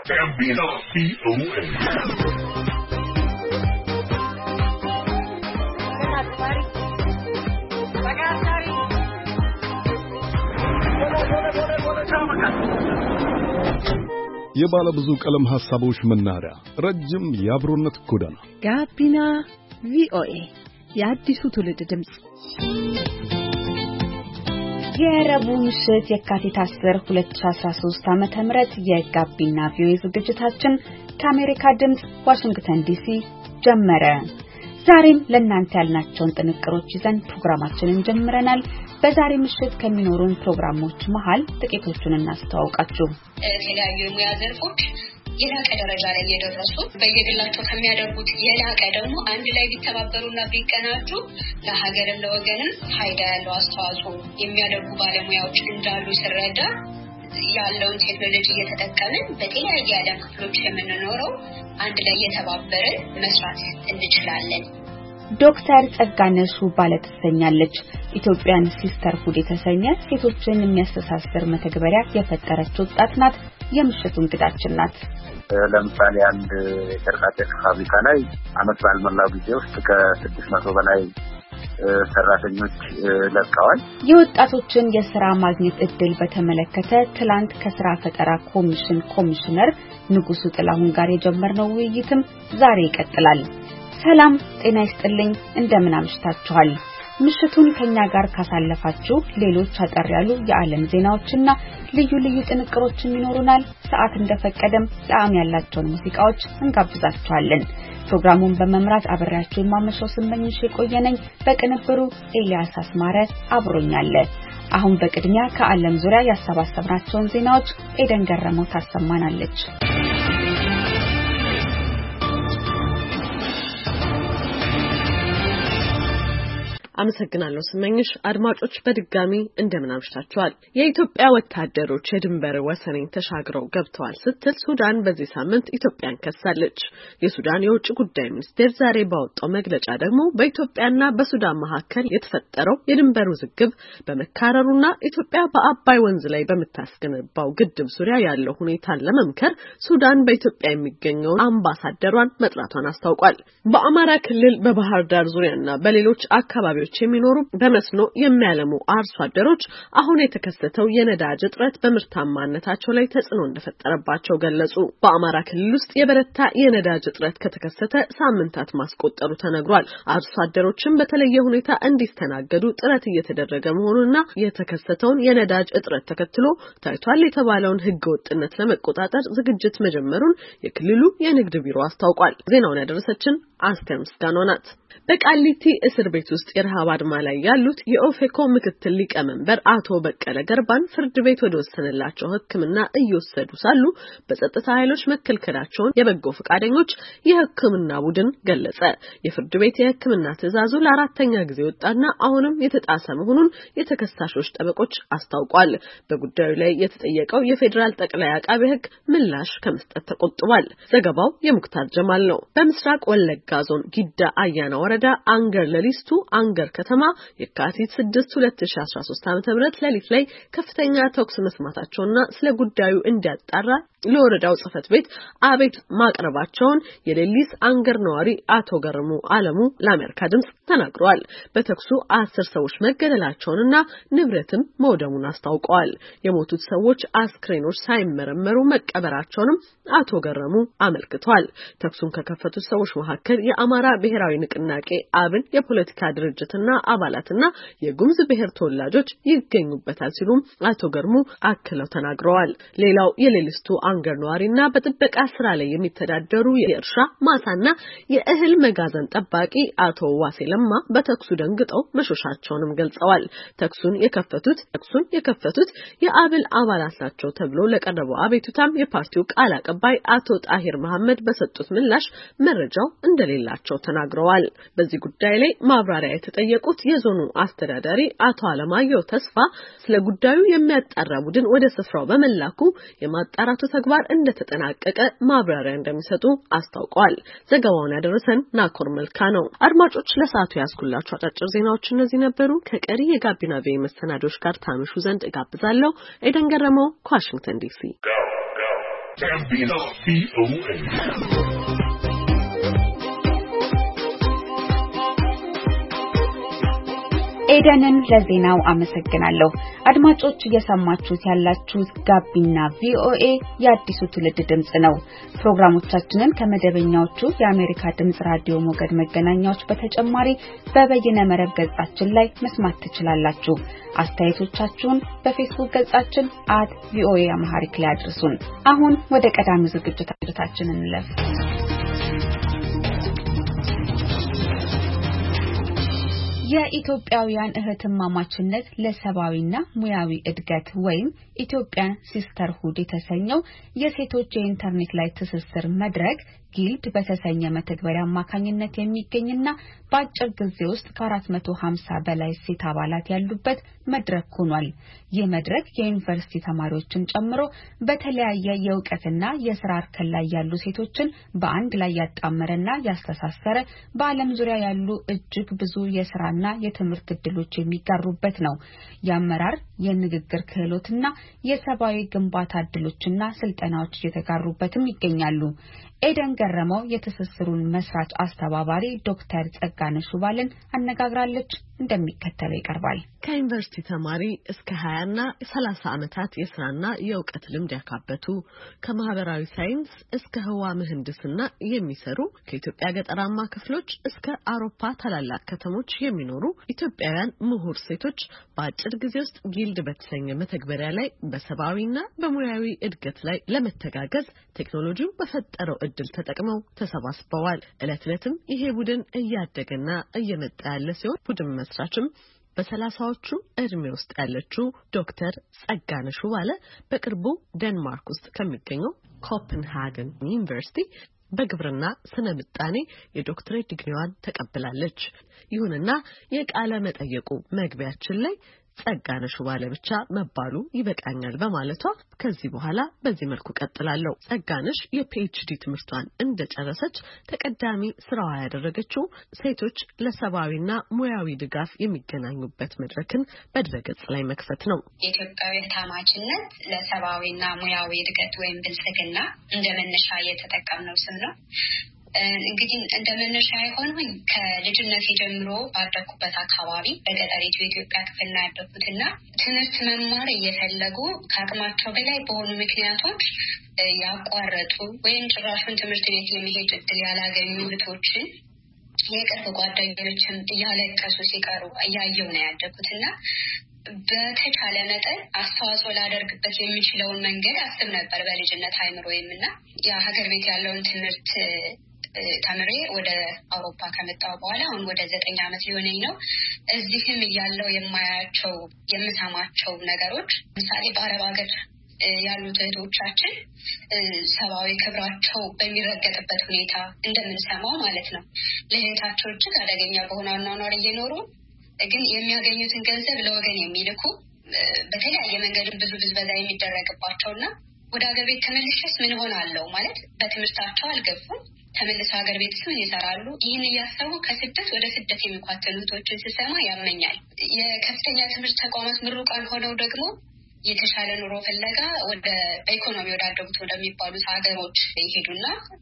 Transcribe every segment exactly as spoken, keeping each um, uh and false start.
ጋቢና ቪኦኤ የባለ ብዙ ቀለም ሐሳቦች መናኸሪያ ረጅም የአብሮነት ጎዳና ጋቢና ቪኦኤ የአዲሱ ትውልድ ድምጽ የረቡዕ ምሽት የካቲት አስር ሁለት ሺህ አስራ ሶስት ዓመተ ምህረት የጋቢና ቪኦኤ ዝግጅታችን ከአሜሪካ ድምጽ ዋሽንግተን ዲሲ ጀመረ። ዛሬም ለእናንተ ያልናቸውን ጥንቅሮች ይዘን ፕሮግራማችንን ጀምረናል። በዛሬ ምሽት ከሚኖሩን ፕሮግራሞች መሃል ጥቂቶቹን እናስተዋውቃችሁ። የተለያዩ የሙያ ዘርፎች የላቀ ደረጃ ላይ የደረሱ በየግላቸው ከሚያደርጉት የላቀ ደግሞ አንድ ላይ ቢተባበሩና ቢቀናጁ ለሀገርም ለወገንም ፋይዳ ያለው አስተዋጽኦ የሚያደርጉ ባለሙያዎች እንዳሉ ሲረዳ ያለውን ቴክኖሎጂ እየተጠቀምን በተለያየ የዓለም ክፍሎች የምንኖረው አንድ ላይ የተባበረን መስራት እንችላለን። ዶክተር ጸጋነሽ ባለ ተሰኛለች። ኢትዮጵያን ሲስተር ፉድ የተሰኘ ሴቶችን የሚያስተሳስር መተግበሪያ የፈጠረች ወጣት ናት። የምሽቱ እንግዳችን ናት። ለምሳሌ አንድ የጨርቃጨርቅ ፋብሪካ ላይ አመት ባልሞላው ጊዜ ውስጥ ከስድስት መቶ በላይ ሰራተኞች ለቀዋል። የወጣቶችን የሥራ ማግኘት እድል በተመለከተ ትላንት ከሥራ ፈጠራ ኮሚሽን ኮሚሽነር ንጉሱ ጥላሁን ጋር የጀመርነው ውይይትም ዛሬ ይቀጥላል። ሰላም ጤና ይስጥልኝ፣ እንደምን አምሽታችኋል? ምሽቱን ከኛ ጋር ካሳለፋችሁ ሌሎች አጠር ያሉ የዓለም ዜናዎችና ልዩ ልዩ ጥንቅሮችን ይኖሩናል። ሰዓት እንደፈቀደም ጣዕም ያላቸውን ሙዚቃዎች እንጋብዛችኋለን። ፕሮግራሙን በመምራት አብሬያችሁ የማመሸው ስመኝሽ የቆየነኝ፣ በቅንብሩ ኤልያስ አስማረ አብሮኛል። አሁን በቅድሚያ ከዓለም ዙሪያ ያሰባሰብናቸውን ዜናዎች ኤደን ገረመው ታሰማናለች። አመሰግናለሁ ስመኝሽ። አድማጮች በድጋሚ እንደምን አምሽታችኋል? የኢትዮጵያ ወታደሮች የድንበር ወሰኔን ተሻግረው ገብተዋል ስትል ሱዳን በዚህ ሳምንት ኢትዮጵያን ከሳለች። የሱዳን የውጭ ጉዳይ ሚኒስቴር ዛሬ ባወጣው መግለጫ ደግሞ በኢትዮጵያና በሱዳን መካከል የተፈጠረው የድንበር ውዝግብ በመካረሩና ኢትዮጵያ በአባይ ወንዝ ላይ በምታስገነባው ግድብ ዙሪያ ያለው ሁኔታን ለመምከር ሱዳን በኢትዮጵያ የሚገኘውን አምባሳደሯን መጥራቷን አስታውቋል። በአማራ ክልል በባህር ዳር ዙሪያና በሌሎች አካባቢዎች የሚኖሩ በመስኖ የሚያለሙ አርሶ አደሮች አሁን የተከሰተው የነዳጅ እጥረት በምርታማነታቸው ላይ ተጽዕኖ እንደፈጠረባቸው ገለጹ። በአማራ ክልል ውስጥ የበረታ የነዳጅ እጥረት ከተከሰተ ሳምንታት ማስቆጠሩ ተነግሯል። አርሶ አደሮችም በተለየ ሁኔታ እንዲስተናገዱ ጥረት እየተደረገ መሆኑንና የተከሰተውን የነዳጅ እጥረት ተከትሎ ታይቷል የተባለውን ህገወጥነት ለመቆጣጠር ዝግጅት መጀመሩን የክልሉ የንግድ ቢሮ አስታውቋል። ዜናውን ያደረሰችን አስተር ምስጋናው ናት። በቃሊቲ እስር ቤት ውስጥ የረሃብ አድማ ላይ ያሉት የኦፌኮ ምክትል ሊቀመንበር አቶ በቀለ ገርባን ፍርድ ቤት ወደ ወሰነላቸው ሕክምና እየወሰዱ ሳሉ በጸጥታ ኃይሎች መከልከላቸውን የበጎ ፈቃደኞች የሕክምና ቡድን ገለጸ። የፍርድ ቤት የሕክምና ትዕዛዙ ለአራተኛ ጊዜ ወጣና አሁንም የተጣሰ መሆኑን የተከሳሾች ጠበቆች አስታውቋል። በጉዳዩ ላይ የተጠየቀው የፌዴራል ጠቅላይ አቃቤ ሕግ ምላሽ ከመስጠት ተቆጥቧል። ዘገባው የሙክታር ጀማል ነው። በምስራቅ ወለጋ ዞን ጊዳ አያና ወረዳ አንገር ለሊስቱ አንገር ከተማ የካቲት ስድስት ሁለት ሺህ አስራ ሶስት ዓመተ ምህረት ሌሊት ላይ ከፍተኛ ተኩስ መስማታቸውና ስለ ጉዳዩ እንዲያጣራ ለወረዳው ጽፈት ቤት አቤት ማቅረባቸውን የሌሊስ አንገር ነዋሪ አቶ ገረሙ አለሙ ለአሜሪካ ድምጽ ተናግረዋል። በተኩሱ አስር ሰዎች መገደላቸውንና ንብረትም መውደሙን አስታውቀዋል። የሞቱት ሰዎች አስክሬኖች ሳይመረመሩ መቀበራቸውንም አቶ ገረሙ አመልክተዋል። ተኩሱን ከከፈቱት ሰዎች መካከል የአማራ ብሔራዊ ንቅናቄ አብን የፖለቲካ ድርጅትና አባላትና የጉምዝ ብሔር ተወላጆች ይገኙበታል ሲሉም አቶ ገርሙ አክለው ተናግረዋል። ሌላው የሌሊስቱ አንገር ነዋሪና በጥበቃ ስራ ላይ የሚተዳደሩ የእርሻ ማሳና የእህል መጋዘን ጠባቂ አቶ ዋሴ ለማ በተኩሱ ደንግጠው መሾሻቸውንም ገልጸዋል። ተኩሱን የከፈቱት ተኩሱን የከፈቱት የአብል አባላት ናቸው ተብሎ ለቀረበው አቤቱታም የፓርቲው ቃል አቀባይ አቶ ጣሂር መሐመድ በሰጡት ምላሽ መረጃው እንደሌላቸው ተናግረዋል። በዚህ ጉዳይ ላይ ማብራሪያ የተጠየቁት የዞኑ አስተዳዳሪ አቶ አለማየሁ ተስፋ ስለ ጉዳዩ የሚያጣራ ቡድን ወደ ስፍራው በመላኩ የማጣራቱ ተግባር እንደተጠናቀቀ ማብራሪያ እንደሚሰጡ አስታውቀዋል። ዘገባውን ያደረሰን ናኮር መልካ ነው። አድማጮች ለሰዓቱ ያስኩላችሁ አጫጭር ዜናዎች እነዚህ ነበሩ። ከቀሪ የጋቢና ቪኦኤ መሰናዶች ጋር ታምሹ ዘንድ እጋብዛለሁ። ኤደን ገረመው ከዋሽንግተን ዲሲ ጋቢና ቪኦኤ ኤደንን ለዜናው አመሰግናለሁ። አድማጮች እየሰማችሁት ያላችሁት ጋቢና ቪኦኤ የአዲሱ ትውልድ ድምጽ ነው። ፕሮግራሞቻችንን ከመደበኛዎቹ የአሜሪካ ድምጽ ራዲዮ ሞገድ መገናኛዎች በተጨማሪ በበይነ መረብ ገጻችን ላይ መስማት ትችላላችሁ። አስተያየቶቻችሁን በፌስቡክ ገጻችን አት ቪኦኤ አማሃሪክ ላይ አድርሱን። አሁን ወደ ቀዳሚው ዝግጅታችን እንለፍ። የኢትዮጵያውያን እህትማማችነት ለሰብአዊና ሙያዊ እድገት ወይም ኢትዮጵያን ሲስተርሁድ የተሰኘው የሴቶች የኢንተርኔት ላይ ትስስር መድረክ ጊልድ በተሰኘ መተግበሪያ አማካኝነት የሚገኝና በአጭር ጊዜ ውስጥ ከአራት መቶ ሀምሳ በላይ ሴት አባላት ያሉበት መድረክ ሆኗል። ይህ መድረክ የዩኒቨርሲቲ ተማሪዎችን ጨምሮ በተለያየ የእውቀትና የስራ እርከን ላይ ያሉ ሴቶችን በአንድ ላይ ያጣመረና ያስተሳሰረ በዓለም ዙሪያ ያሉ እጅግ ብዙ የስራና የትምህርት ዕድሎች የሚጋሩበት ነው። የአመራር የንግግር ክህሎትና የሰብአዊ ግንባታ ዕድሎችና ስልጠናዎች እየተጋሩበትም ይገኛሉ። ኤደን ገረመው የትስስሩን መስራች አስተባባሪ ዶክተር ጸጋነሽ ባልን አነጋግራለች። እንደሚከተለው ይቀርባል። ከዩኒቨርሲቲ ተማሪ እስከ ሀያ እና ሰላሳ ዓመታት የስራና የእውቀት ልምድ ያካበቱ ከማህበራዊ ሳይንስ እስከ ህዋ ምህንድስና የሚሰሩ ከኢትዮጵያ ገጠራማ ክፍሎች እስከ አውሮፓ ታላላቅ ከተሞች የሚኖሩ ኢትዮጵያውያን ምሁር ሴቶች በአጭር ጊዜ ውስጥ ጊልድ በተሰኘ መተግበሪያ ላይ በሰብአዊና በሙያዊ እድገት ላይ ለመተጋገዝ ቴክኖሎጂው በፈጠረው እድል ተጠቅመው ተሰባስበዋል። እለት እለትም ይሄ ቡድን እያደገና እየመጣ ያለ ሲሆን ቡድን መስራችም በሰላሳዎቹ እድሜ ውስጥ ያለችው ዶክተር ጸጋነሽ ባለ በቅርቡ ዴንማርክ ውስጥ ከሚገኘው ኮፐንሃገን ዩኒቨርሲቲ በግብርና ስነ ምጣኔ የዶክትሬት ዲግሪዋን ተቀብላለች። ይሁንና የቃለ መጠየቁ መግቢያችን ላይ ጸጋነሽ ባለ ብቻ መባሉ ይበቃኛል በማለቷ ከዚህ በኋላ በዚህ መልኩ ቀጥላለሁ። ጸጋነሽ የፒኤችዲ ትምህርቷን እንደጨረሰች ተቀዳሚ ስራዋ ያደረገችው ሴቶች ለሰብአዊና ሙያዊ ድጋፍ የሚገናኙበት መድረክን በድረገጽ ላይ መክፈት ነው። የኢትዮጵያዊ ታማችነት ለሰብአዊና ሙያዊ እድገት ወይም ብልጽግና እንደመነሻ የተጠቀምነው ስም ነው። እንግዲህ እንደመነሻ አይሆንም ከልጅነቴ ጀምሮ ባደኩበት አካባቢ በገጠሪቱ የኢትዮጵያ ክፍል ነው ያደኩትና ትምህርት መማር እየፈለጉ ከአቅማቸው በላይ በሆኑ ምክንያቶች ያቋረጡ ወይም ጭራሹን ትምህርት ቤት የሚሄድ እድል ያላገኙ ልጆችን የቅርብ ጓደኞችም እያለቀሱ ሲቀሩ እያየሁ ነው ያደኩትና በተቻለ መጠን አስተዋጽኦ ላደርግበት የሚችለውን መንገድ አስብ ነበር በልጅነት አይምሮዬምና የሀገር ቤት ያለውን ትምህርት ተምሬ ወደ አውሮፓ ከመጣሁ በኋላ አሁን ወደ ዘጠኝ ዓመት ሊሆነኝ ነው። እዚህም እያለሁ የማያቸው የምሰማቸው ነገሮች ምሳሌ በአረብ ሀገር ያሉት እህቶቻችን ሰብአዊ ክብራቸው በሚረገጥበት ሁኔታ እንደምንሰማው ማለት ነው። ለህይወታቸው እጅግ አደገኛ በሆነ አኗኗር እየኖሩ ግን የሚያገኙትን ገንዘብ ለወገን የሚልኩ በተለያየ መንገድ ብዙ ብዝበዛ የሚደረግባቸውና ወደ ሀገር ቤት ተመልሼስ ምን ሆናለሁ ማለት በትምህርታቸው አልገፉም። ተመልሰው ሀገር ቤት ምን ይሰራሉ? ይህን እያሰቡ ከስደት ወደ ስደት የሚኳተሉ እህቶችን ስሰማ ያመኛል። የከፍተኛ ትምህርት ተቋማት ምሩቃን ሆነው ደግሞ የተሻለ ኑሮ ፍለጋ ወደ በኢኮኖሚ ወዳደጉት ወደሚባሉት ሀገሮች ይሄዱና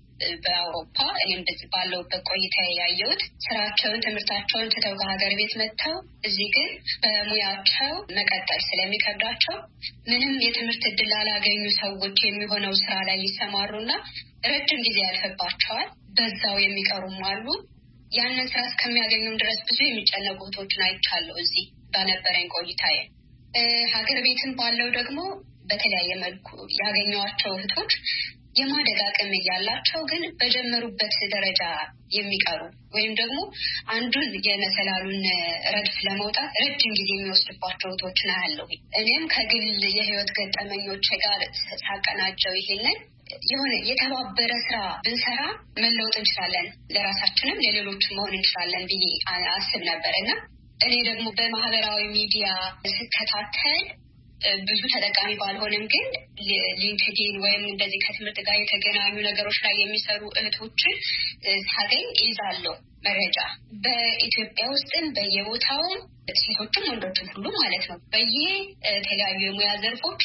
በአውሮፓ እኔም በዚህ ባለውበት ቆይታ ያየሁት ስራቸውን ትምህርታቸውን ትተው ከሀገር ቤት መጥተው እዚህ ግን በሙያቸው መቀጠል ስለሚከብዳቸው ምንም የትምህርት እድል ላላገኙ ሰዎች የሚሆነው ስራ ላይ ይሰማሩና ረጅም ጊዜ ያልፈባቸዋል። በዛው የሚቀሩም አሉ። ያንን ስራ እስከሚያገኙም ድረስ ብዙ የሚጨነቁ እህቶችን አይቻለሁ እዚህ በነበረኝ ቆይታዬ። ሀገር ቤትም ባለው ደግሞ በተለያየ መልኩ ያገኘዋቸው እህቶች የማደግ አቅም እያላቸው ግን በጀመሩበት ደረጃ የሚቀሩ ወይም ደግሞ አንዱን የመሰላሉን ረድፍ ለመውጣት ረጅም ጊዜ የሚወስድባቸው እህቶችን አያለሁ። እኔም ከግል የህይወት ገጠመኞች ጋር ሳቀናጀው ይሄንን የሆነ የተባበረ ስራ ብንሰራ መለወጥ እንችላለን፣ ለራሳችንም ለሌሎችም መሆን እንችላለን ብዬ አስብ ነበርና እኔ ደግሞ በማህበራዊ ሚዲያ ስከታተል ብዙ ተጠቃሚ ባልሆንም ግን ሊንክዲን ወይም እንደዚህ ከትምህርት ጋር የተገናኙ ነገሮች ላይ የሚሰሩ እህቶችን ሳገኝ ይዛለሁ መረጃ። በኢትዮጵያ ውስጥም በየቦታውም ሴቶችም ወንዶችም ሁሉ ማለት ነው በየተለያዩ የሙያ ዘርፎች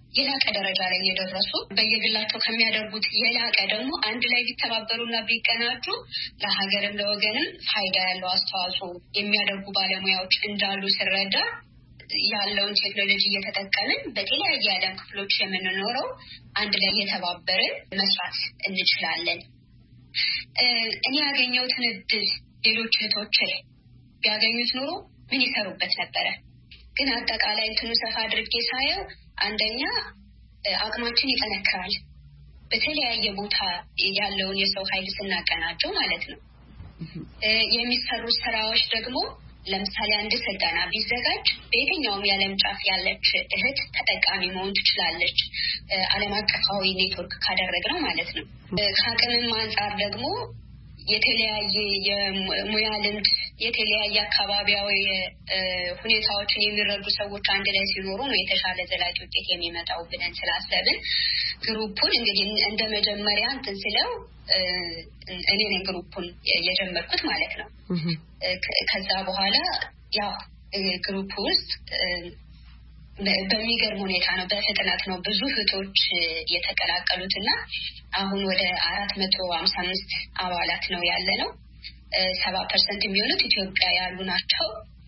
የላቀ ደረጃ ላይ የደረሱ በየግላቸው ከሚያደርጉት የላቀ ደግሞ አንድ ላይ ቢተባበሩና ቢቀናጁ ለሀገርም ለወገንም ፋይዳ ያለው አስተዋጽኦ የሚያደርጉ ባለሙያዎች እንዳሉ ሲረዳ ያለውን ቴክኖሎጂ እየተጠቀምን በተለያየ የዓለም ክፍሎች የምንኖረው አንድ ላይ የተባበርን መስራት እንችላለን። እኔ ያገኘሁትን እድል ሌሎች እህቶች ቢያገኙት ኖሮ ምን ይሰሩበት ነበረ? ግን አጠቃላይ እንትኑ ሰፋ አድርጌ ሳየው አንደኛ አቅማችን ይጠነክራል። በተለያየ ቦታ ያለውን የሰው ኃይል ስናቀናቸው ማለት ነው። የሚሰሩ ስራዎች ደግሞ ለምሳሌ አንድ ስልጠና ቢዘጋጅ በየትኛውም የዓለም ጫፍ ያለች እህት ተጠቃሚ መሆን ትችላለች። ዓለም አቀፋዊ ኔትወርክ ካደረግነው ማለት ነው። ከአቅምም አንጻር ደግሞ የተለያየ የሙያ ልምድ የተለያየ አካባቢያዊ ሁኔታዎችን የሚረዱ ሰዎች አንድ ላይ ሲኖሩ ነው የተሻለ ዘላቂ ውጤት የሚመጣው ብለን ስላሰብን ግሩፑን እንግዲህ እንደ መጀመሪያ እንትን ስለው እኔ ነኝ ግሩፑን የጀመርኩት ማለት ነው። ከዛ በኋላ ያው ግሩፑ ውስጥ በሚገርም ሁኔታ ነው በፍጥነት ነው ብዙ እህቶች የተቀላቀሉትና አሁን ወደ አራት መቶ ሃምሳ አምስት አባላት ነው ያለነው። ሰባ ፐርሰንት የሚሆኑት ኢትዮጵያ ያሉ ናቸው።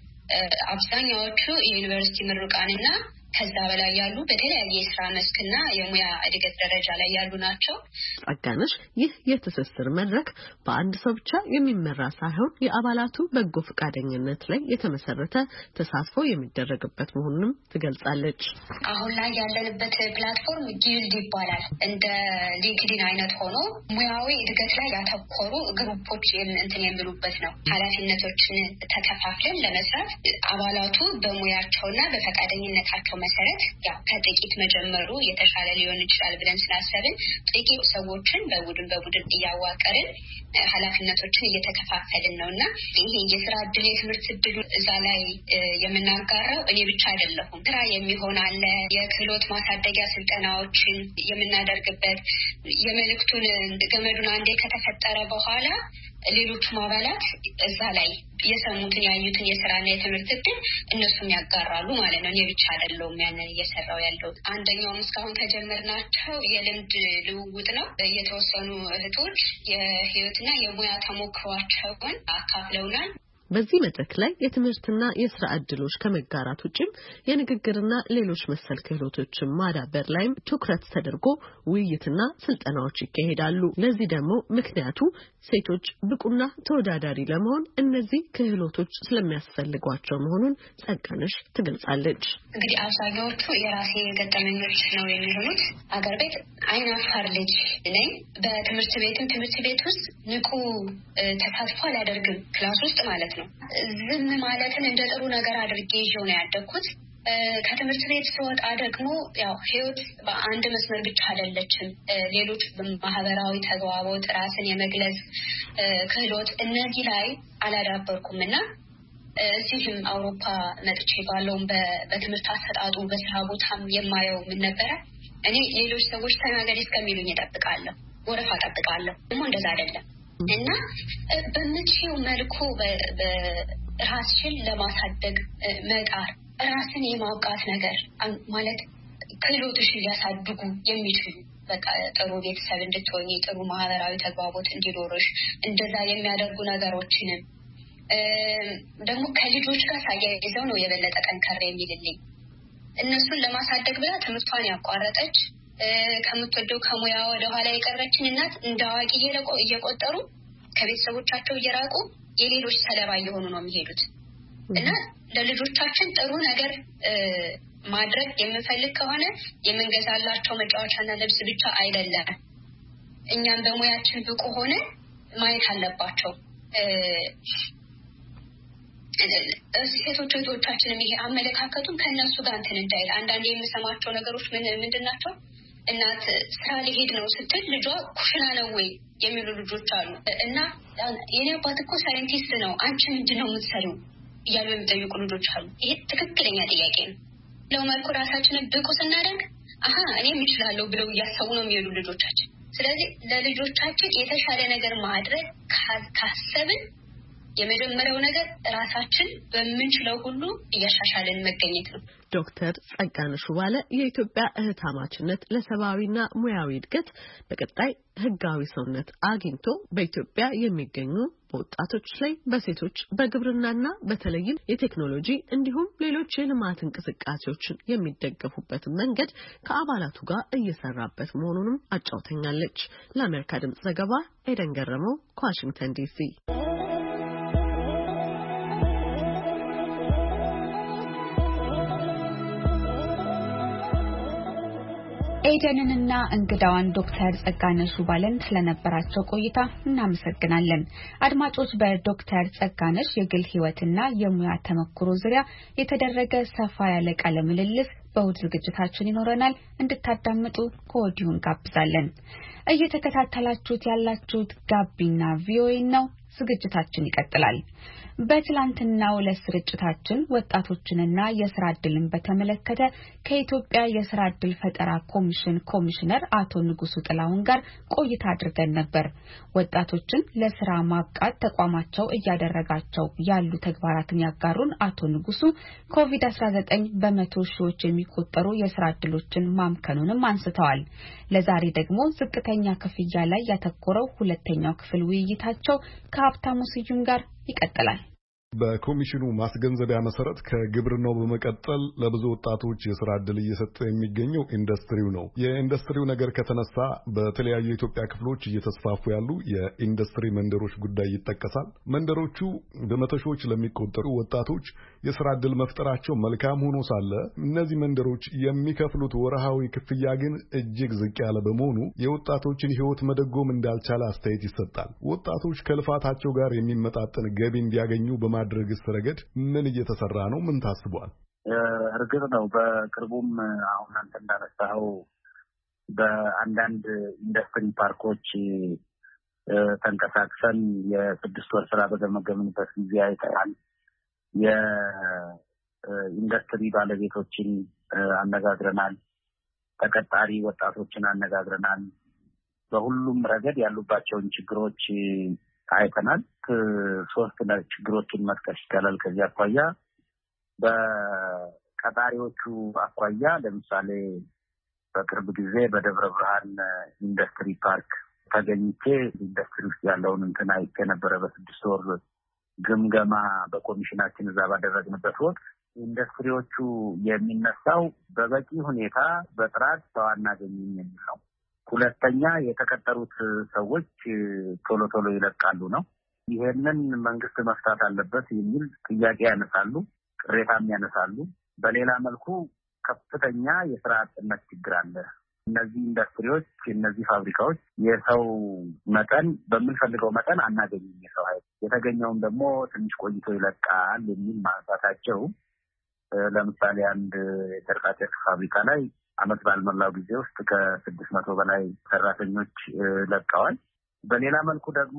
አብዛኛዎቹ የዩኒቨርሲቲ ምሩቃንና ከዛ በላይ ያሉ በተለያየ የስራ መስክና የሙያ እድገት ደረጃ ላይ ያሉ ናቸው። ጸጋነሽ ይህ የትስስር መድረክ በአንድ ሰው ብቻ የሚመራ ሳይሆን የአባላቱ በጎ ፈቃደኝነት ላይ የተመሰረተ ተሳትፎ የሚደረግበት መሆኑንም ትገልጻለች። አሁን ላይ ያለንበት ፕላትፎርም ጊልድ ይባላል። እንደ ሊንክድኢን አይነት ሆኖ ሙያዊ እድገት ላይ ያተኮሩ ግሩፖች እንትን የሚሉበት ነው። ኃላፊነቶችን ተከፋፍለን ለመስራት አባላቱ በሙያቸውና በፈቃደኝነታቸው መሰረት ያው ከጥቂት መጀመሩ የተሻለ ሊሆን ይችላል ብለን ስላሰብን ጥቂት ሰዎችን በቡድን በቡድን እያዋቀርን ኃላፊነቶችን እየተከፋፈልን ነውና ይሄ የስራ እድል የትምህርት እድል እዛ ላይ የምናጋራው እኔ ብቻ አይደለሁም። ስራ የሚሆን አለ የክህሎት ማሳደጊያ ስልጠናዎችን የምናደርግበት የመልእክቱን ገመዱን አንዴ ከተፈጠረ በኋላ ሌሎቹ አባላት እዛ ላይ የሰሙትን ያዩትን የስራና የትምህርት እድል እነሱም ያጋራሉ ማለት ነው። እኔ ብቻ አይደለሁም ያንን እየሰራው ያለው። አንደኛው እስካሁን ከጀመርናቸው የልምድ ልውውጥ ነው። የተወሰኑ እህቶች የህይወትና የሙያ ተሞክሯቸውን አካፍለውናል። በዚህ መድረክ ላይ የትምህርትና የስራ ዕድሎች ከመጋራት ውጭም የንግግርና ሌሎች መሰል ክህሎቶችን ማዳበር ላይም ትኩረት ተደርጎ ውይይትና ስልጠናዎች ይካሄዳሉ። ለዚህ ደግሞ ምክንያቱ ሴቶች ብቁና ተወዳዳሪ ለመሆን እነዚህ ክህሎቶች ስለሚያስፈልጓቸው መሆኑን ጸጋነሽ ትገልጻለች። እንግዲህ አብዛኛዎቹ የራሴ ገጠመኞች ነው የሚሆኑት። አገር ቤት አይን አፋር ልጅ ነኝ። በትምህርት ቤትም ትምህርት ቤት ውስጥ ንቁ ተሳትፎ አላደርግም ክላስ ውስጥ ማለት ነው። ዝም ማለትን እንደ ጥሩ ነገር አድርጌ ይዤው ነው ያደግኩት። ከትምህርት ቤት ስወጣ ደግሞ ያው ህይወት በአንድ መስመር ብቻ አይደለችም። ሌሎች ማህበራዊ ተግባቦት፣ ራስን የመግለጽ ክህሎት እነዚህ ላይ አላዳበርኩምና እዚህም አውሮፓ መጥቼ ባለውም በትምህርት አሰጣጡ በስራ ቦታም የማየው ምን ነበረ እኔ ሌሎች ሰዎች ተናገሪ እስከሚሉኝ እጠብቃለሁ፣ ወረፋ እጠብቃለሁ። ደግሞ እንደዛ አይደለም እና በምትችይው መልኩ ራስሽን ለማሳደግ መጣር ራስን የማውቃት ነገር ማለት ክህሎትሽን ሊያሳድጉ የሚችሉ በቃ ጥሩ ቤተሰብ እንድትሆኚ ጥሩ ማህበራዊ ተግባቦት እንዲኖርሽ እንደዛ የሚያደርጉ ነገሮችንም ደግሞ ከልጆች ጋር ሳያይዘው ነው የበለጠ ጠንከር የሚልልኝ። እነሱን ለማሳደግ ብላ ትምህርቷን ያቋረጠች ከምትወደው ከሙያ ወደ ኋላ የቀረችን እናት እንደ አዋቂ እየቆጠሩ ከቤተሰቦቻቸው እየራቁ የሌሎች ሰለባ እየሆኑ ነው የሚሄዱት እና ለልጆቻችን ጥሩ ነገር ማድረግ የምንፈልግ ከሆነ የምንገዛላቸው መጫወቻና ልብስ ብቻ አይደለም፣ እኛም በሙያችን ብቁ ሆነ ማየት አለባቸው። ሴቶች እህቶቻችንም ይሄ አመለካከቱን ከእነሱ ጋር እንትን እንዳይል አንዳንዴ የምሰማቸው ነገሮች ምን ምንድን ናቸው? እናት ስራ ሊሄድ ነው ስትል ልጇ ኩሽና ነው ወይ የሚሉ ልጆች አሉ። እና የኔ አባት እኮ ሳይንቲስት ነው አንቺ ምንድን ነው የምትሰሪው እያሉ የሚጠይቁ ልጆች አሉ። ይሄ ትክክለኛ ጥያቄ ነው። ለመልኩ ራሳችንን ብቁ ስናደርግ አሃ እኔም እችላለሁ ብለው እያሰቡ ነው የሚሄዱ ልጆቻችን። ስለዚህ ለልጆቻችን የተሻለ ነገር ማድረግ ካሰብን የመጀመሪያው ነገር ራሳችን በመንችለው ሁሉ እያሻሻልን መገኘት ነው። ዶክተር ጸጋነሽ ዋለ የኢትዮጵያ እህታማችነት ለሰብአዊና ሙያዊ እድገት በቀጣይ ህጋዊ ሰውነት አግኝቶ በኢትዮጵያ የሚገኙ በወጣቶች ላይ በሴቶች በግብርናና በተለይም የቴክኖሎጂ እንዲሁም ሌሎች የልማት እንቅስቃሴዎችን የሚደገፉበት መንገድ ከአባላቱ ጋር እየሰራበት መሆኑንም አጫውተኛለች። ለአሜሪካ ድምጽ ዘገባ ኤደን ገረመው ከዋሽንግተን ዲሲ። ኤደንንና እንግዳዋን ዶክተር ጸጋነሽ ዋለን ስለነበራቸው ቆይታ እናመሰግናለን። አድማጮች በዶክተር ጸጋነሽ የግል ህይወትና የሙያ ተመክሮ ዙሪያ የተደረገ ሰፋ ያለ ቃለ ምልልስ በውድ ዝግጅታችን ይኖረናል። እንድታዳምጡ ከወዲሁ እንጋብዛለን። እየተከታተላችሁት ያላችሁት ጋቢና ቪኦኤ ነው። ዝግጅታችን ይቀጥላል። በትላንትናው ለስርጭታችን ወጣቶችንና የሥራ ዕድልን በተመለከተ ከኢትዮጵያ የሥራ ዕድል ፈጠራ ኮሚሽን ኮሚሽነር አቶ ንጉሱ ጥላሁን ጋር ቆይታ አድርገን ነበር። ወጣቶችን ለሥራ ማብቃት ተቋማቸው እያደረጋቸው ያሉ ተግባራትን ያጋሩን አቶ ንጉሱ ኮቪድ አስራ ዘጠኝ በመቶ ሺዎች የሚቆጠሩ የሥራ ዕድሎችን ማምከኑንም አንስተዋል። ለዛሬ ደግሞ ዝቅተኛ ክፍያ ላይ ያተኮረው ሁለተኛው ክፍል ውይይታቸው ከሀብታሙ ስዩም ጋር ይቀጥላል። በኮሚሽኑ ማስገንዘቢያ መሰረት ከግብርናው በመቀጠል ለብዙ ወጣቶች የሥራ ዕድል እየሰጠ የሚገኘው ኢንዱስትሪው ነው። የኢንዱስትሪው ነገር ከተነሳ በተለያዩ የኢትዮጵያ ክፍሎች እየተስፋፉ ያሉ የኢንዱስትሪ መንደሮች ጉዳይ ይጠቀሳል። መንደሮቹ በመቶ ሺዎች ለሚቆጠሩ ወጣቶች የሥራ ዕድል መፍጠራቸው መልካም ሆኖ ሳለ እነዚህ መንደሮች የሚከፍሉት ወርሃዊ ክፍያ ግን እጅግ ዝቅ ያለ በመሆኑ የወጣቶችን ሕይወት መደጎም እንዳልቻለ አስተያየት ይሰጣል። ወጣቶች ከልፋታቸው ጋር የሚመጣጠን ገቢ እንዲያገኙ በማ ድርግስ ረገድ ምን እየተሰራ ነው? ምን ታስቧል? እርግጥ ነው በቅርቡም አሁን አንተ እንዳነሳው በአንዳንድ ኢንዱስትሪ ፓርኮች ተንቀሳቅሰን የስድስት ወር ስራ በገመገምንበት ጊዜ አይተናል። የኢንዱስትሪ ባለቤቶችን አነጋግረናል። ተቀጣሪ ወጣቶችን አነጋግረናል። በሁሉም ረገድ ያሉባቸውን ችግሮች አይተናል። ሶስት ችግሮችን መጥቀስ ይቻላል። ከዚህ አኳያ በቀጣሪዎቹ አኳያ ለምሳሌ በቅርብ ጊዜ በደብረ ብርሃን ኢንዱስትሪ ፓርክ ተገኝቼ ኢንዱስትሪ ውስጥ ያለውን እንትን አይቼ ነበረ። በስድስት ወር ግምገማ በኮሚሽናችን እዛ ባደረግንበት ወቅት ኢንዱስትሪዎቹ የሚነሳው በበቂ ሁኔታ በጥራት ሰው አናገኝም የሚል ነው። ሁለተኛ የተቀጠሩት ሰዎች ቶሎ ቶሎ ይለቃሉ ነው። ይሄንን መንግስት መፍታት አለበት የሚል ጥያቄ ያነሳሉ፣ ቅሬታም ያነሳሉ። በሌላ መልኩ ከፍተኛ የሥራ አጥነት ችግር አለ። እነዚህ ኢንዱስትሪዎች እነዚህ ፋብሪካዎች የሰው መጠን በምንፈልገው መጠን አናገኝም፣ የሰው ኃይል የተገኘውም ደግሞ ትንሽ ቆይቶ ይለቃል የሚል ማንሳታቸው ለምሳሌ አንድ የጨርቃጨርቅ ፋብሪካ ላይ አመት ባልሞላው ጊዜ ውስጥ ከስድስት መቶ በላይ ሰራተኞች ለቀዋል። በሌላ መልኩ ደግሞ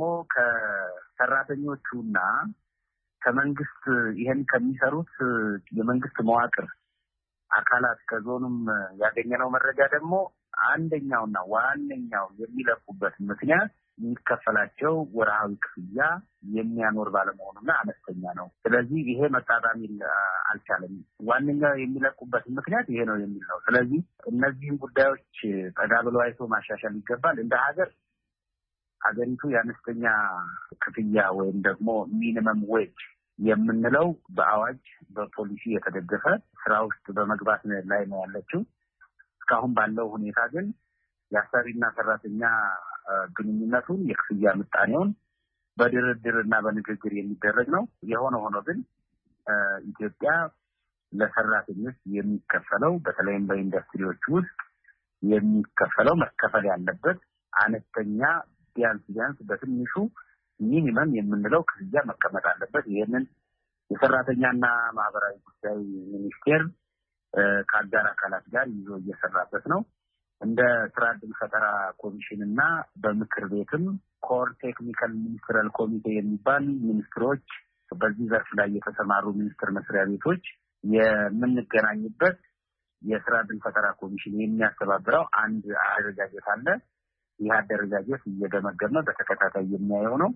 ከሰራተኞቹና ከመንግስት ይሄን ከሚሰሩት የመንግስት መዋቅር አካላት ከዞኑም ያገኘነው መረጃ ደግሞ አንደኛውና ዋነኛው የሚለቁበት ምክንያት የሚከፈላቸው ወርሃዊ ክፍያ የሚያኖር ባለመሆኑና አነስተኛ ነው። ስለዚህ ይሄ መጣጣም አልቻለም። ዋነኛው የሚለቁበት ምክንያት ይሄ ነው የሚል ነው። ስለዚህ እነዚህን ጉዳዮች ጠጋ ብሎ አይቶ ማሻሻል ይገባል። እንደ ሀገር ሀገሪቱ የአነስተኛ ክፍያ ወይም ደግሞ ሚኒመም ዌጅ የምንለው በአዋጅ በፖሊሲ የተደገፈ ስራ ውስጥ በመግባት ላይ ነው ያለችው። እስካሁን ባለው ሁኔታ ግን የአሰሪና ሰራተኛ ግንኙነቱን የክፍያ ምጣኔውን በድርድርና በንግግር የሚደረግ ነው። የሆነ ሆኖ ግን ኢትዮጵያ ለሰራተኞች የሚከፈለው በተለይም በኢንዱስትሪዎች ውስጥ የሚከፈለው መከፈል ያለበት አነስተኛ ቢያንስ ቢያንስ በትንሹ ሚኒመም የምንለው ክፍያ መቀመጥ አለበት። ይሄንን የሰራተኛና ማህበራዊ ጉዳይ ሚኒስቴር ከአጋር አካላት ጋር ይዞ እየሰራበት ነው። እንደ ስራ ዕድል ፈጠራ ኮሚሽንና በምክር ቤትም ኮር ቴክኒካል ሚኒስትራል ኮሚቴ የሚባል ሚኒስትሮች በዚህ ዘርፍ ላይ የተሰማሩ ሚኒስትር መስሪያ ቤቶች የምንገናኝበት የስራ ዕድል ፈጠራ ኮሚሽን የሚያስተባብረው አንድ አደረጃጀት አለ። ይህ አደረጃጀት እየገመገመ በተከታታይ የሚያየው ነው።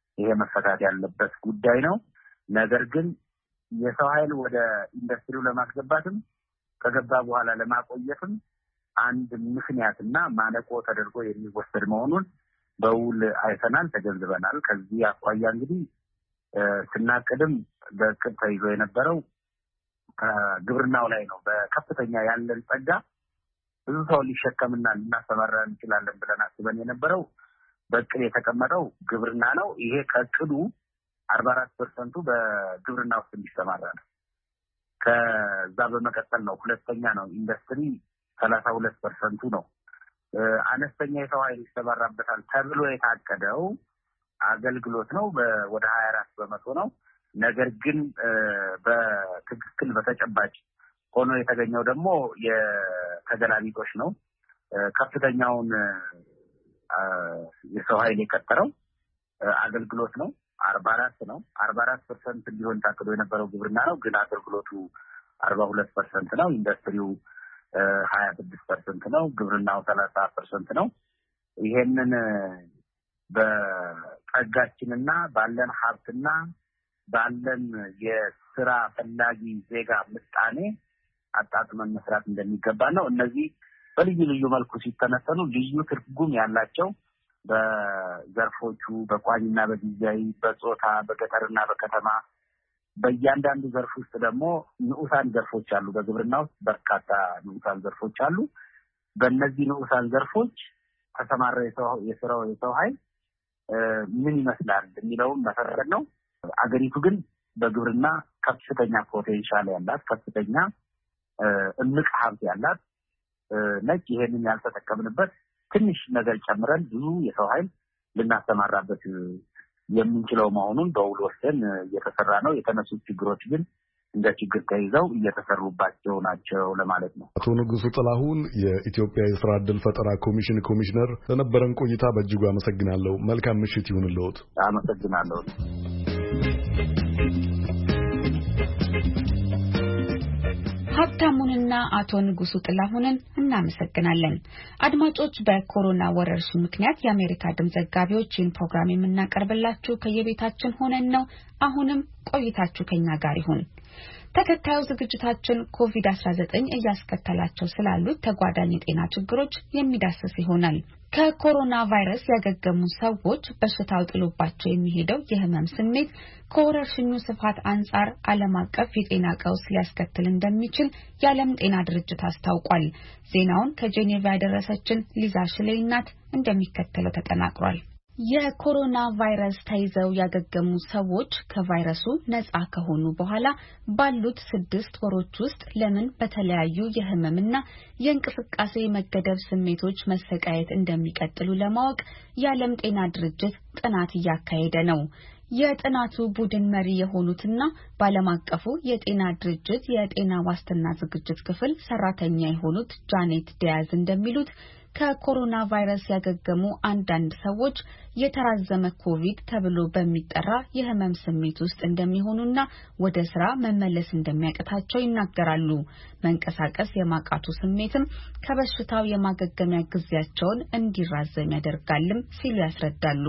ይሄ መፈታት ያለበት ጉዳይ ነው። ነገር ግን የሰው ኃይል ወደ ኢንዱስትሪው ለማስገባትም ከገባ በኋላ ለማቆየትም አንድ ምክንያትና ማነቆ ተደርጎ የሚወሰድ መሆኑን በውል አይተናል፣ ተገንዝበናል። ከዚህ አኳያ እንግዲህ ስናቅድም በቅድ ተይዞ የነበረው ግብርናው ላይ ነው። በከፍተኛ ያለን ጸጋ ብዙ ሰው ሊሸከምና ልናሰማራ እንችላለን ብለን አስበን የነበረው በቅድ የተቀመጠው ግብርና ነው። ይሄ ከቅዱ አርባ አራት ፐርሰንት በግብርና ውስጥ እንዲሰማራ ነው። ከዛ በመቀጠል ነው ሁለተኛ ነው ኢንዱስትሪ ሰላሳ ሁለት ፐርሰንት ነው። አነስተኛ የሰው ኃይል ይሰማራበታል ተብሎ የታቀደው አገልግሎት ነው ወደ ሀያ አራት በመቶ ነው። ነገር ግን በትክክል በተጨባጭ ሆኖ የተገኘው ደግሞ የተገላቢጦሽ ነው። ከፍተኛውን የሰው ኃይል የቀጠረው አገልግሎት ነው አርባ አራት ነው። አርባ አራት ፐርሰንት እንዲሆን ታቅዶ የነበረው ግብርና ነው፣ ግን አገልግሎቱ አርባ ሁለት ፐርሰንት ነው። ኢንዱስትሪው ሀያ ስድስት ፐርሰንት ነው። ግብርናው ሰላሳ ፐርሰንት ነው። ይሄንን በጸጋችንና ባለን ሀብትና ባለን የስራ ፈላጊ ዜጋ ምጣኔ አጣጥመን መስራት እንደሚገባ ነው። እነዚህ በልዩ ልዩ መልኩ ሲተነተኑ ልዩ ትርጉም ያላቸው በዘርፎቹ በቋሚና በጊዜያዊ በጾታ በገጠርና በከተማ በእያንዳንዱ ዘርፍ ውስጥ ደግሞ ንዑሳን ዘርፎች አሉ። በግብርና ውስጥ በርካታ ንዑሳን ዘርፎች አሉ። በእነዚህ ንዑሳን ዘርፎች ተሰማራ የስራው የሰው ኃይል ምን ይመስላል የሚለውን መሰረት ነው። አገሪቱ ግን በግብርና ከፍተኛ ፖቴንሻል ያላት ከፍተኛ እምቅ ሀብት ያላት ነች። ይሄንን ያልተጠቀምንበት ትንሽ ነገር ጨምረን ብዙ የሰው ኃይል ልናሰማራበት የምንችለው መሆኑን በውል ወስደን እየተሰራ ነው። የተነሱ ችግሮች ግን እንደ ችግር ተይዘው እየተሰሩባቸው ናቸው ለማለት ነው። አቶ ንጉሱ ጥላሁን የኢትዮጵያ የሥራ ዕድል ፈጠራ ኮሚሽን ኮሚሽነር፣ ለነበረን ቆይታ በእጅጉ አመሰግናለሁ። መልካም ምሽት ይሁንልዎት። አመሰግናለሁ። ሀብታሙንና አቶ ንጉሱ ጥላሁንን እናመሰግናለን። አድማጮች፣ በኮሮና ወረርሽኝ ምክንያት የአሜሪካ ድምፅ ዘጋቢዎች ይህን ፕሮግራም የምናቀርብላችሁ ከየቤታችን ሆነን ነው። አሁንም ቆይታችሁ ከኛ ጋር ይሁን። ተከታዩ ዝግጅታችን ኮቪድ አስራ ዘጠኝ እያስከተላቸው ስላሉት ተጓዳኝ የጤና ችግሮች የሚዳስስ ይሆናል። ከኮሮና ቫይረስ ያገገሙ ሰዎች በሽታው ጥሎባቸው የሚሄደው የህመም ስሜት ከወረርሽኙ ስፋት አንጻር ዓለም አቀፍ የጤና ቀውስ ሊያስከትል እንደሚችል የዓለም ጤና ድርጅት አስታውቋል። ዜናውን ከጄኔቫ ያደረሰችን ሊዛ ሽሌይ ናት፣ እንደሚከተለው ተጠናቅሯል። የኮሮና ቫይረስ ተይዘው ያገገሙ ሰዎች ከቫይረሱ ነፃ ከሆኑ በኋላ ባሉት ስድስት ወሮች ውስጥ ለምን በተለያዩ የህመምና የእንቅስቃሴ መገደብ ስሜቶች መሰቃየት እንደሚቀጥሉ ለማወቅ የዓለም ጤና ድርጅት ጥናት እያካሄደ ነው። የጥናቱ ቡድን መሪ የሆኑትና በዓለም አቀፉ የጤና ድርጅት የጤና ዋስትና ዝግጅት ክፍል ሰራተኛ የሆኑት ጃኔት ዲያዝ እንደሚሉት ከኮሮና ቫይረስ ያገገሙ አንዳንድ ሰዎች የተራዘመ ኮቪድ ተብሎ በሚጠራ የህመም ስሜት ውስጥ እንደሚሆኑና ወደ ስራ መመለስ እንደሚያቀታቸው ይናገራሉ። መንቀሳቀስ የማቃቱ ስሜትም ከበሽታው የማገገሚያ ጊዜያቸውን እንዲራዘም ያደርጋልም ሲሉ ያስረዳሉ።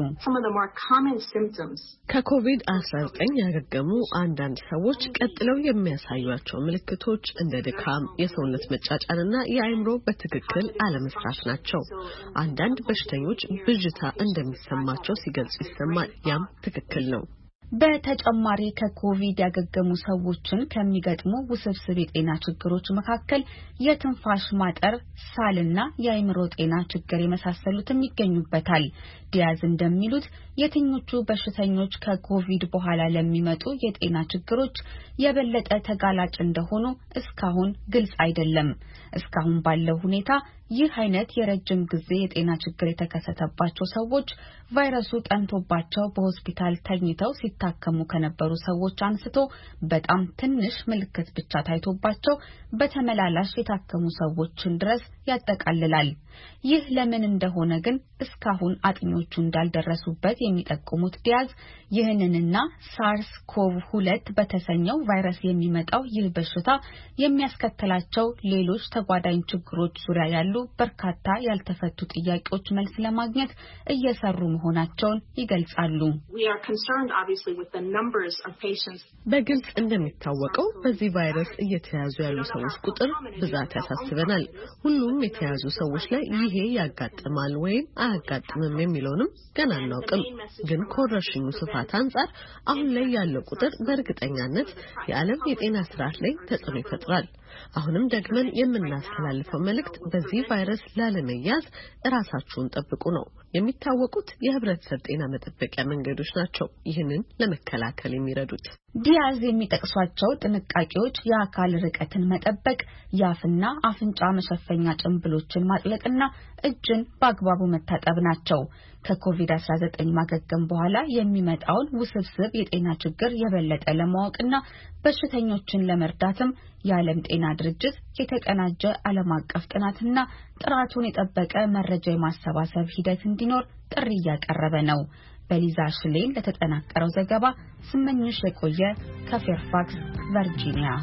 ከኮቪድ አስራ ዘጠኝ ያገገሙ አንዳንድ ሰዎች ቀጥለው የሚያሳዩቸው ምልክቶች እንደ ድካም፣ የሰውነት መጫጫንና የአእምሮ በትክክል አለመስራት ናቸው። አንዳንድ በሽተኞች ብዥታ እንደሚሰማቸው ሲገልጹ ይሰማል። ያም ትክክል ነው። በተጨማሪ ከኮቪድ ያገገሙ ሰዎችን ከሚገጥሙ ውስብስብ የጤና ችግሮች መካከል የትንፋሽ ማጠር፣ ሳልና የአእምሮ ጤና ችግር የመሳሰሉትም ይገኙበታል። ዲያዝ እንደሚሉት የትኞቹ በሽተኞች ከኮቪድ በኋላ ለሚመጡ የጤና ችግሮች የበለጠ ተጋላጭ እንደሆኑ እስካሁን ግልጽ አይደለም። እስካሁን ባለው ሁኔታ ይህ አይነት የረጅም ጊዜ የጤና ችግር የተከሰተባቸው ሰዎች ቫይረሱ ጠንቶባቸው በሆስፒታል ተኝተው ሲታከሙ ከነበሩ ሰዎች አንስቶ በጣም ትንሽ ምልክት ብቻ ታይቶባቸው በተመላላሽ የታከሙ ሰዎችን ድረስ ያጠቃልላል። ይህ ለምን እንደሆነ ግን እስካሁን አጥኚዎቹ እንዳልደረሱበት የሚጠቁሙት ዲያዝ ይህንንና ሳርስ ኮቭ ሁለት በተሰኘው ቫይረስ የሚመጣው ይህ በሽታ የሚያስከትላቸው ሌሎች ተጓዳኝ ችግሮች ዙሪያ ያሉ በርካታ ያልተፈቱ ጥያቄዎች መልስ ለማግኘት እየሰሩ መሆናቸውን ይገልጻሉ። በግልጽ እንደሚታወቀው በዚህ ቫይረስ እየተያዙ ያሉ ሰዎች ቁጥር ብዛት ያሳስበናል። ሁሉም የተያዙ ሰዎች ላይ ይሄ ያጋጥማል ወይም አያጋጥምም የሚለውንም ገና አናውቅም። ግን ከወረርሽኙ ስፋት አንጻር አሁን ላይ ያለው ቁጥር በእርግጠኛነት የዓለም የጤና ስርዓት ላይ ተጽዕኖ ይፈጥራል። አሁንም ደግመን የምናስተላልፈው መልእክት በዚህ ቫይረስ ላለመያዝ ራሳችሁን ጠብቁ ነው። የሚታወቁት የህብረተሰብ ጤና መጠበቂያ መንገዶች ናቸው ይህንን ለመከላከል የሚረዱት። ዲያዝ የሚጠቅሷቸው ጥንቃቄዎች የአካል ርቀትን መጠበቅ፣ የአፍና አፍንጫ መሸፈኛ ጭንብሎችን ማጥለቅና እጅን በአግባቡ መታጠብ ናቸው። ከኮቪድ አስራ ዘጠኝ ማገገም በኋላ የሚመጣውን ውስብስብ የጤና ችግር የበለጠ ለማወቅና በሽተኞችን ለመርዳትም የዓለም ጤና ድርጅት የተቀናጀ ዓለም አቀፍ ጥናትና ጥራቱን የጠበቀ መረጃ የማሰባሰብ ሂደት እንዲኖር ጥሪ እያቀረበ ነው። በሊዛ ሽሌን ለተጠናቀረው ዘገባ ስመኝሽ የቆየ ከፌርፋክስ ቨርጂኒያ።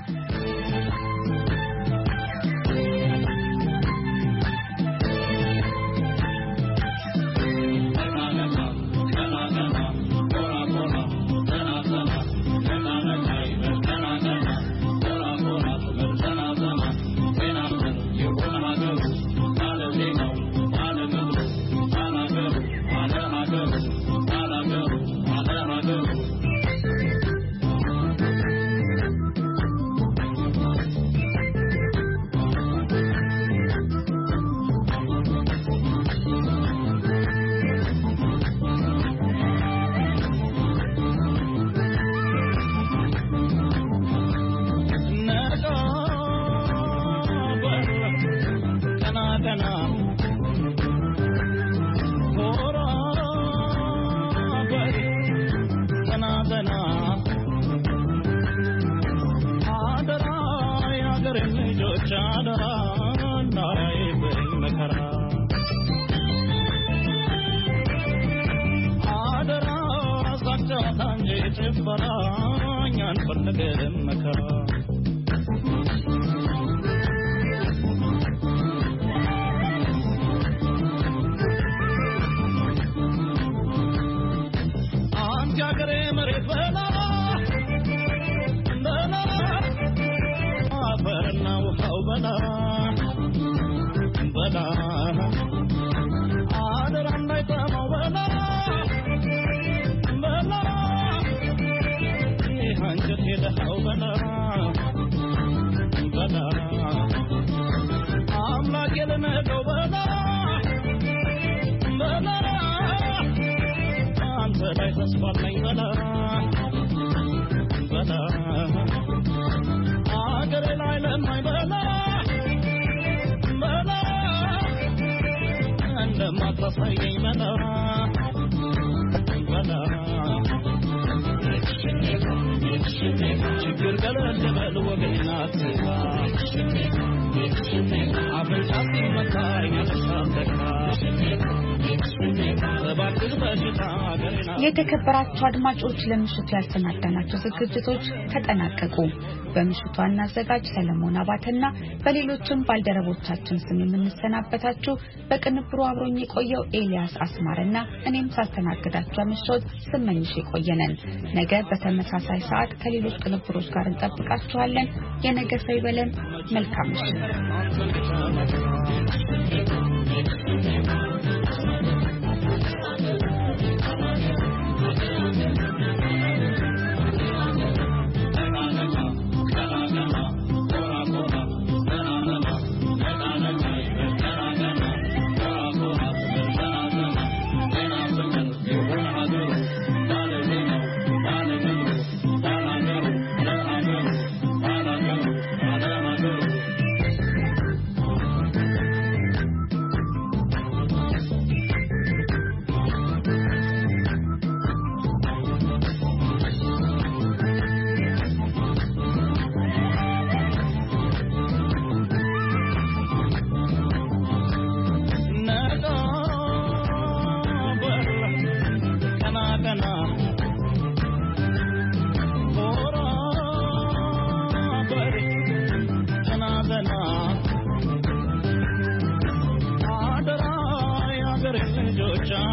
የተከበራችሁ አድማጮች ለምሽቱ ያሰናዳናቸው ዝግጅቶች ተጠናቀቁ። በምሽቱ ዋና አዘጋጅ ሰለሞን አባተና በሌሎችም ባልደረቦቻችን ስም የምንሰናበታችሁ በቅንብሩ አብሮኝ የቆየው ኤልያስ አስማረና እኔም ሳስተናግዳችሁ አመሻው ስመኝሽ የቆየነን። ነገ በተመሳሳይ ሰዓት ከሌሎች ቅንብሮች ጋር እንጠብቃችኋለን። የነገ ሰው ይበለን። መልካም ምሽት።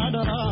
አደራ